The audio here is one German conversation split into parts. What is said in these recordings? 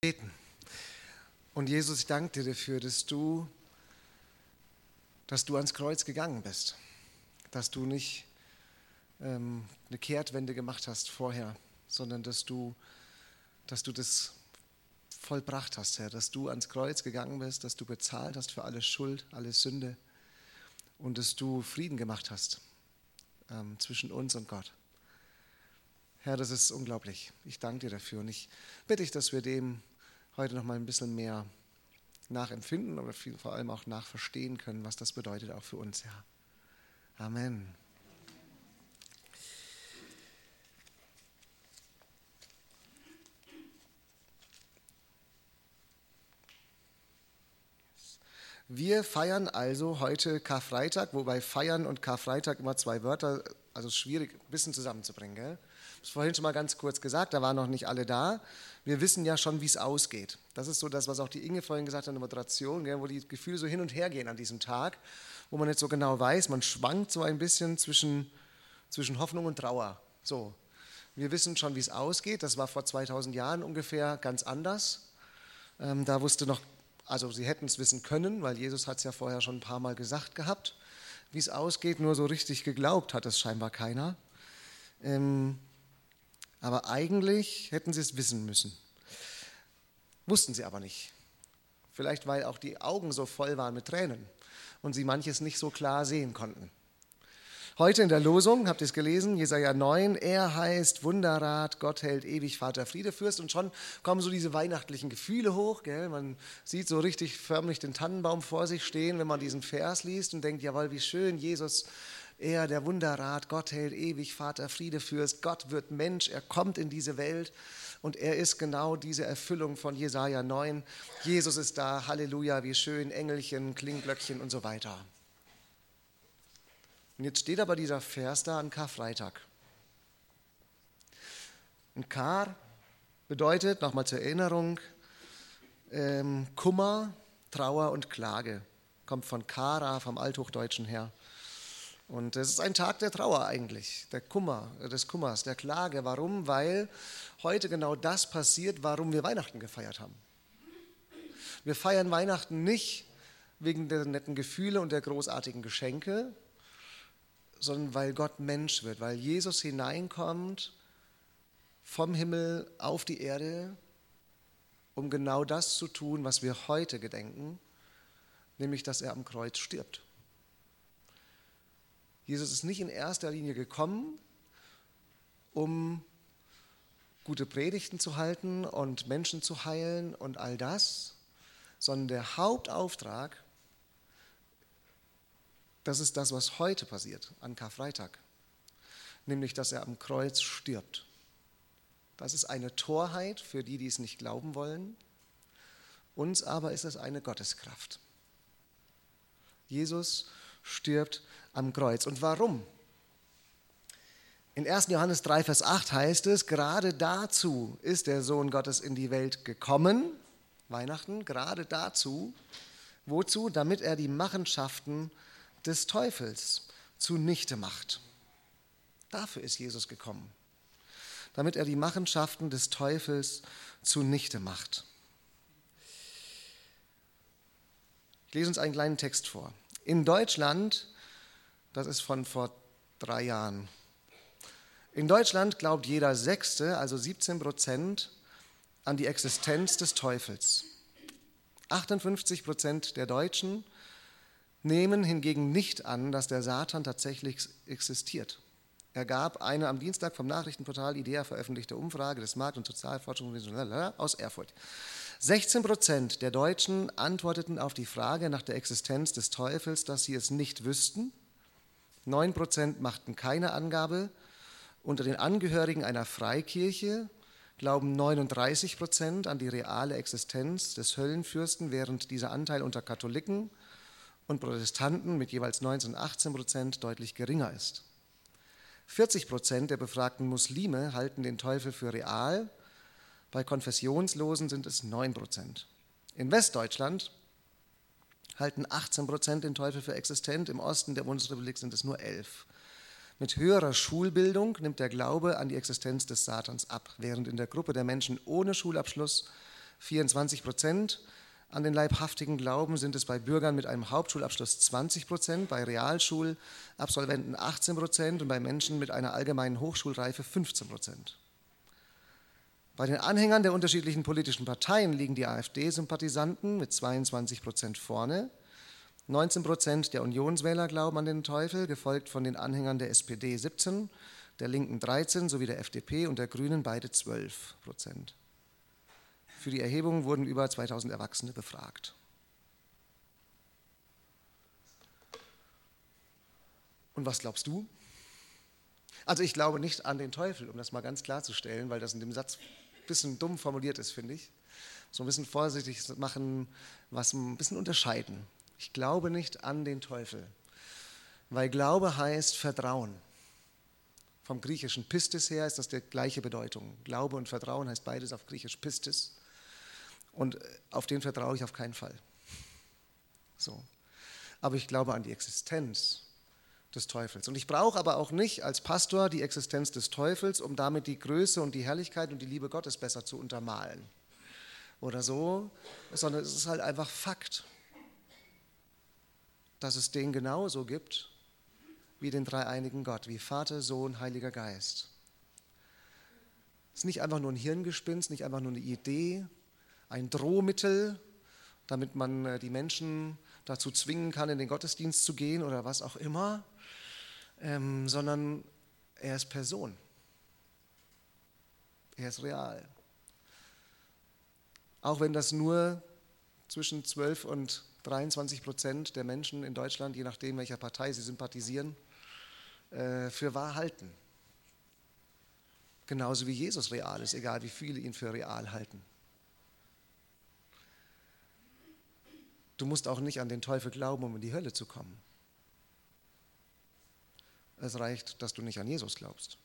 Beten. Und Jesus, ich danke dir dafür, dass du ans Kreuz gegangen bist, dass du nicht eine Kehrtwende gemacht hast vorher, sondern dass du das vollbracht hast, Herr, dass du ans Kreuz gegangen bist, dass du bezahlt hast für alle Schuld, alle Sünde und dass du Frieden gemacht hast zwischen uns und Gott. Herr, das ist unglaublich. Ich danke dir dafür und ich bitte dich, dass wir dem heute noch mal ein bisschen mehr nachempfinden, aber vor allem auch nachverstehen können, was das bedeutet auch für uns, Herr. Amen. Wir feiern also heute Karfreitag, wobei Feiern und Karfreitag immer zwei Wörter, also schwierig ein bisschen zusammenzubringen. Gell? Ich habe es vorhin schon mal ganz kurz gesagt, da waren noch nicht alle da. Wir wissen ja schon, wie es ausgeht. Das ist so das, was auch die Inge vorhin gesagt hat in der Moderation, gell, wo die Gefühle so hin und her gehen an diesem Tag, wo man nicht so genau weiß, man schwankt so ein bisschen zwischen Hoffnung und Trauer. So, wir wissen schon, wie es ausgeht. Das war vor 2000 Jahren ungefähr ganz anders. Da wusste noch, also sie hätten es wissen können, weil Jesus hat es ja vorher schon ein paar Mal gesagt gehabt, wie es ausgeht, nur so richtig geglaubt hat es scheinbar keiner. Aber eigentlich hätten sie es wissen müssen. Wussten sie aber nicht. Vielleicht, weil auch die Augen so voll waren mit Tränen und sie manches nicht so klar sehen konnten. Heute in der Losung, habt ihr es gelesen, Jesaja 9, er heißt Wunderrat, Gott hält ewig, Vater, Friede, Fürst. Und schon kommen so diese weihnachtlichen Gefühle hoch. Gell? Man sieht so richtig förmlich den Tannenbaum vor sich stehen, wenn man diesen Vers liest und denkt, jawohl, wie schön, Jesus, er, der Wunderrat, Gott hält ewig, Vater, Friede, Fürst. Gott wird Mensch, er kommt in diese Welt und er ist genau diese Erfüllung von Jesaja 9. Jesus ist da, Halleluja, wie schön, Engelchen, Klingglöckchen und so weiter. Und jetzt steht aber dieser Vers da an Karfreitag. Und Kar bedeutet, nochmal zur Erinnerung, Kummer, Trauer und Klage. Kommt von Kara, vom Althochdeutschen her. Und es ist ein Tag der Trauer eigentlich, des Kummers, der Klage. Warum? Weil heute genau das passiert, warum wir Weihnachten gefeiert haben. Wir feiern Weihnachten nicht wegen der netten Gefühle und der großartigen Geschenke, sondern weil Gott Mensch wird, weil Jesus hineinkommt vom Himmel auf die Erde, um genau das zu tun, was wir heute gedenken, nämlich, dass er am Kreuz stirbt. Jesus ist nicht in erster Linie gekommen, um gute Predigten zu halten und Menschen zu heilen und all das, sondern der Hauptauftrag, das ist das, was heute passiert, an Karfreitag, nämlich, dass er am Kreuz stirbt. Das ist eine Torheit für die, die es nicht glauben wollen. Uns aber ist es eine Gotteskraft. Jesus stirbt am Kreuz. Und warum? In 1. Johannes 3, Vers 8 heißt es, gerade dazu ist der Sohn Gottes in die Welt gekommen, Weihnachten, gerade dazu, wozu? Damit er die Machenschaften des Teufels zunichte macht. Dafür ist Jesus gekommen, damit er die Machenschaften des Teufels zunichte macht. Ich lese uns einen kleinen Text vor. In Deutschland, das ist von vor 3 Jahren, in Deutschland glaubt jeder Sechste, also 17%, an die Existenz des Teufels. 58% der Deutschen nehmen hingegen nicht an, dass der Satan tatsächlich existiert. Er gab eine am Dienstag vom Nachrichtenportal IDEA veröffentlichte Umfrage des Markt- und Sozialforschungsinstituts aus Erfurt. 16% der Deutschen antworteten auf die Frage nach der Existenz des Teufels, dass sie es nicht wüssten. 9% machten keine Angabe. Unter den Angehörigen einer Freikirche glauben 39% an die reale Existenz des Höllenfürsten, während dieser Anteil unter Katholiken und Protestanten mit jeweils 19 und 18% deutlich geringer ist. 40% der befragten Muslime halten den Teufel für real, bei Konfessionslosen sind es 9%. In Westdeutschland halten 18% den Teufel für existent, im Osten der Bundesrepublik sind es nur 11%. Mit höherer Schulbildung nimmt der Glaube an die Existenz des Satans ab, während in der Gruppe der Menschen ohne Schulabschluss 24%. An den Leibhaftigen glauben, sind es bei Bürgern mit einem Hauptschulabschluss 20%, bei Realschulabsolventen 18% und bei Menschen mit einer allgemeinen Hochschulreife 15%. Bei den Anhängern der unterschiedlichen politischen Parteien liegen die AfD-Sympathisanten mit 22% vorne. 19% der Unionswähler glauben an den Teufel, gefolgt von den Anhängern der SPD 17%, der Linken 13% sowie der FDP und der Grünen beide 12%. Für die Erhebung wurden über 2000 Erwachsene befragt. Und was glaubst du? Also ich glaube nicht an den Teufel, um das mal ganz klarzustellen, weil das in dem Satz ein bisschen dumm formuliert ist, finde ich. So ein bisschen vorsichtig machen, was ein bisschen unterscheiden. Ich glaube nicht an den Teufel, weil Glaube heißt Vertrauen. Vom griechischen Pistis her ist das die gleiche Bedeutung. Glaube und Vertrauen heißt beides auf griechisch Pistis. Und auf den vertraue ich auf keinen Fall. So. Aber ich glaube an die Existenz des Teufels. Und ich brauche aber auch nicht als Pastor die Existenz des Teufels, um damit die Größe und die Herrlichkeit und die Liebe Gottes besser zu untermalen. Oder so, sondern es ist halt einfach Fakt, dass es den genauso gibt wie den dreieinigen Gott, wie Vater, Sohn, Heiliger Geist. Es ist nicht einfach nur ein Hirngespinst, nicht einfach nur eine Idee, ein Drohmittel, damit man die Menschen dazu zwingen kann, in den Gottesdienst zu gehen oder was auch immer, sondern er ist Person. Er ist real. Auch wenn das nur zwischen 12 und 23% der Menschen in Deutschland, je nachdem, welcher Partei sie sympathisieren, für wahr halten. Genauso wie Jesus real ist, egal wie viele ihn für real halten. Du musst auch nicht an den Teufel glauben, um in die Hölle zu kommen. Es reicht, dass du nicht an Jesus glaubst.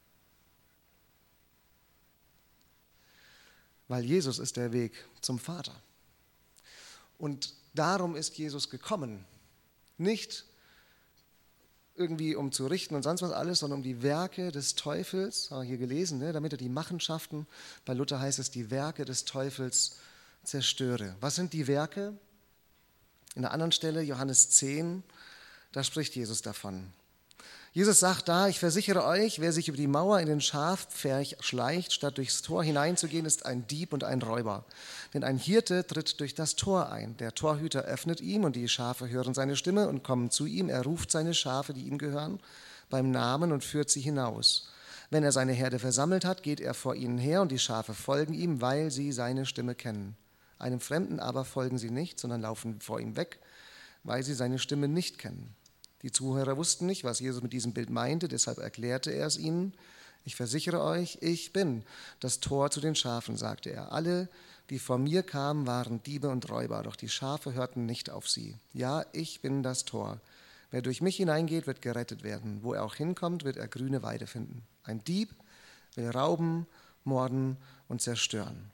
Weil Jesus ist der Weg zum Vater. Und darum ist Jesus gekommen. Nicht irgendwie um zu richten und sonst was alles, sondern um die Werke des Teufels, haben wir hier gelesen, ne, damit er die Machenschaften, bei Luther heißt es, die Werke des Teufels zerstöre. Was sind die Werke? In einer anderen Stelle, Johannes 10, da spricht Jesus davon. Jesus sagt da, ich versichere euch, wer sich über die Mauer in den Schafpferch schleicht, statt durchs Tor hineinzugehen, ist ein Dieb und ein Räuber. Denn ein Hirte tritt durch das Tor ein. Der Torhüter öffnet ihm und die Schafe hören seine Stimme und kommen zu ihm. Er ruft seine Schafe, die ihm gehören, beim Namen und führt sie hinaus. Wenn er seine Herde versammelt hat, geht er vor ihnen her und die Schafe folgen ihm, weil sie seine Stimme kennen. Einem Fremden aber folgen sie nicht, sondern laufen vor ihm weg, weil sie seine Stimme nicht kennen. Die Zuhörer wussten nicht, was Jesus mit diesem Bild meinte, deshalb erklärte er es ihnen. Ich versichere euch, ich bin das Tor zu den Schafen, sagte er. Alle, die vor mir kamen, waren Diebe und Räuber, doch die Schafe hörten nicht auf sie. Ja, ich bin das Tor. Wer durch mich hineingeht, wird gerettet werden. Wo er auch hinkommt, wird er grüne Weide finden. Ein Dieb will rauben, morden und zerstören.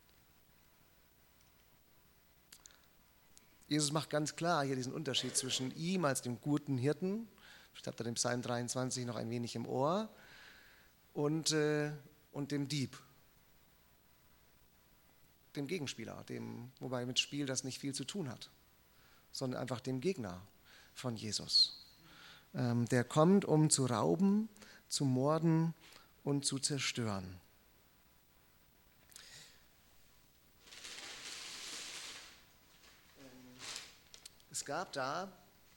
Jesus macht ganz klar hier diesen Unterschied zwischen ihm als dem guten Hirten, ich habe da den Psalm 23 noch ein wenig im Ohr, und dem Dieb, dem Gegenspieler, wobei mit Spiel das nicht viel zu tun hat, sondern einfach dem Gegner von Jesus. Der kommt, um zu rauben, zu morden und zu zerstören. Es gab da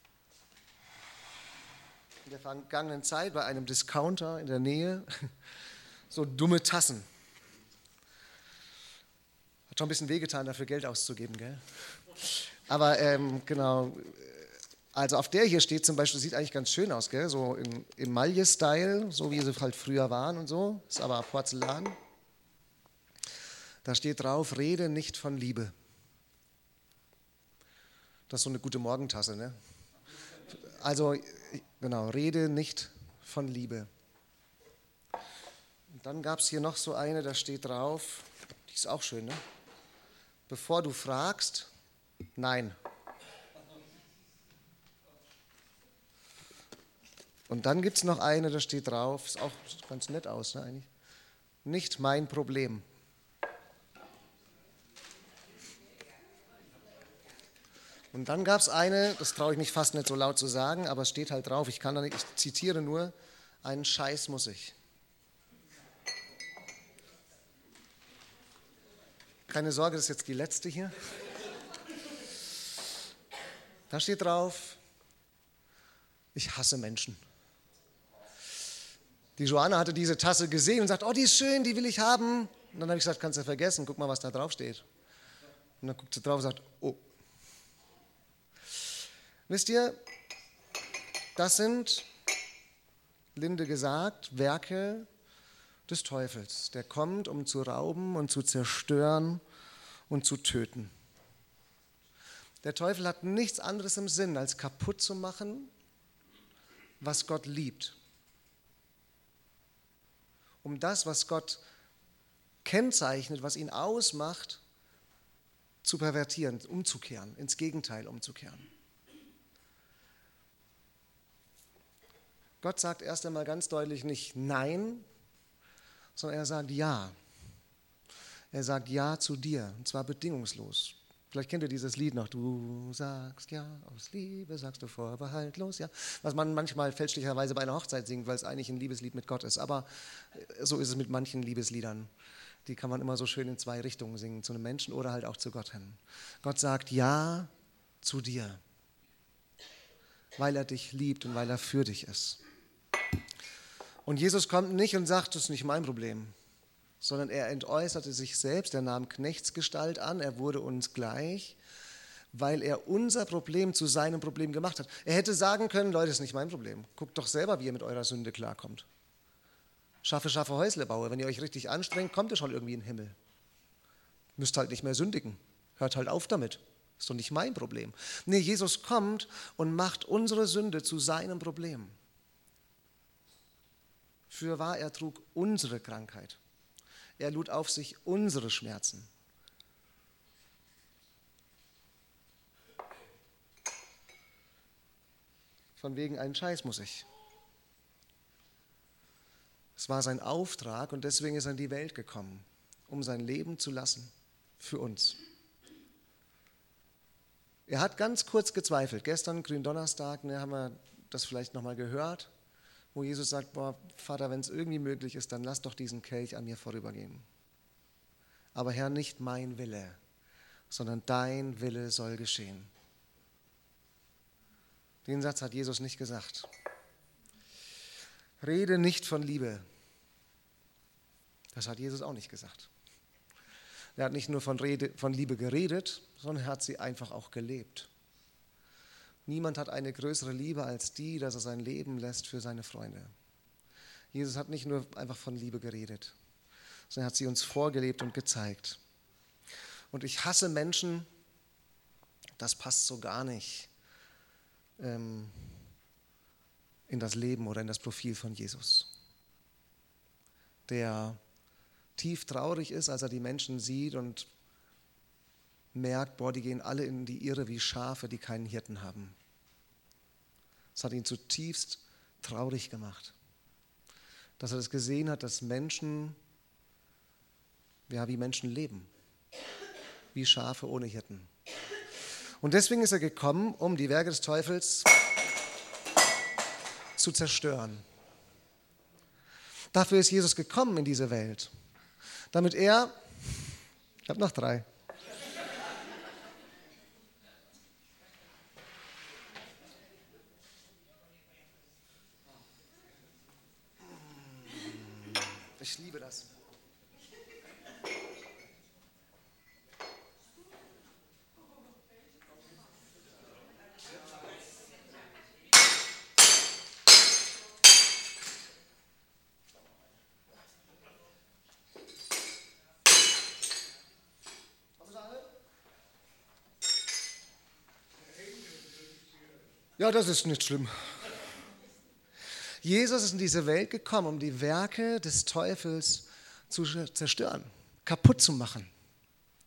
in der vergangenen Zeit bei einem Discounter in der Nähe so dumme Tassen. Hat schon ein bisschen wehgetan, dafür Geld auszugeben, gell? Aber genau, also auf der hier steht zum Beispiel, sieht eigentlich ganz schön aus, gell? So im Emaille-Style, so wie sie halt früher waren und so, ist aber Porzellan. Da steht drauf, rede nicht von Liebe. Das ist so eine gute Morgentasse, ne? Also, genau, rede nicht von Liebe. Und dann gab es hier noch so eine, da steht drauf, die ist auch schön, ne? Bevor du fragst, nein. Und dann gibt es noch eine, da steht drauf, ist auch ganz nett aus, ne, eigentlich. Nicht mein Problem. Und dann gab es eine, das traue ich mich fast nicht so laut zu sagen, aber es steht halt drauf, ich zitiere nur, einen Scheiß muss ich. Keine Sorge, das ist jetzt die letzte hier. Da steht drauf, ich hasse Menschen. Die Joanna hatte diese Tasse gesehen und sagt, oh, die ist schön, die will ich haben. Und dann habe ich gesagt, kannst du vergessen, guck mal, was da drauf steht. Und dann guckt sie drauf und sagt, oh. Wisst ihr, das sind, Linde gesagt, Werke des Teufels. Der kommt, um zu rauben und zu zerstören und zu töten. Der Teufel hat nichts anderes im Sinn, als kaputt zu machen, was Gott liebt. Um das, was Gott kennzeichnet, was ihn ausmacht, zu pervertieren, umzukehren, ins Gegenteil umzukehren. Gott sagt erst einmal ganz deutlich nicht Nein, sondern er sagt Ja. Er sagt Ja zu dir, und zwar bedingungslos. Vielleicht kennt ihr dieses Lied noch, du sagst Ja aus Liebe, sagst du vorbehaltlos Ja, was man manchmal fälschlicherweise bei einer Hochzeit singt, weil es eigentlich ein Liebeslied mit Gott ist. Aber so ist es mit manchen Liebesliedern. Die kann man immer so schön in zwei Richtungen singen, zu einem Menschen oder halt auch zu Gott hin. Gott sagt Ja zu dir, weil er dich liebt und weil er für dich ist. Und Jesus kommt nicht und sagt, das ist nicht mein Problem, sondern er entäußerte sich selbst, er nahm Knechtsgestalt an, er wurde uns gleich, weil er unser Problem zu seinem Problem gemacht hat. Er hätte sagen können, Leute, das ist nicht mein Problem, guckt doch selber, wie ihr mit eurer Sünde klarkommt. Schaffe Häusle baue, wenn ihr euch richtig anstrengt, kommt ihr schon irgendwie in den Himmel. Müsst halt nicht mehr sündigen, hört halt auf damit, ist doch nicht mein Problem. Nee, Jesus kommt und macht unsere Sünde zu seinem Problem. Fürwahr, er trug unsere Krankheit. Er lud auf sich unsere Schmerzen. Von wegen einen Scheiß muss ich. Es war sein Auftrag und deswegen ist er in die Welt gekommen, um sein Leben zu lassen für uns. Er hat ganz kurz gezweifelt. Gestern, Gründonnerstag, haben wir das vielleicht nochmal gehört, wo Jesus sagt, boah, Vater, wenn es irgendwie möglich ist, dann lass doch diesen Kelch an mir vorübergehen. Aber Herr, nicht mein Wille, sondern dein Wille soll geschehen. Den Satz hat Jesus nicht gesagt. Rede nicht von Liebe. Das hat Jesus auch nicht gesagt. Er hat nicht nur von Liebe geredet, sondern er hat sie einfach auch gelebt. Niemand hat eine größere Liebe als die, dass er sein Leben lässt für seine Freunde. Jesus hat nicht nur einfach von Liebe geredet, sondern er hat sie uns vorgelebt und gezeigt. Und ich hasse Menschen, das passt so gar nicht in das Leben oder in das Profil von Jesus, der tief traurig ist, als er die Menschen sieht und merkt, boah, die gehen alle in die Irre wie Schafe, die keinen Hirten haben. Das hat ihn zutiefst traurig gemacht, dass er das gesehen hat, dass Menschen, ja, wie Menschen leben, wie Schafe ohne Hirten. Und deswegen ist er gekommen, um die Werke des Teufels zu zerstören. Dafür ist Jesus gekommen in diese Welt, damit er, ich habe noch 3, ich liebe das. Ja, das ist nicht schlimm. Jesus ist in diese Welt gekommen, um die Werke des Teufels zu zerstören, kaputt zu machen.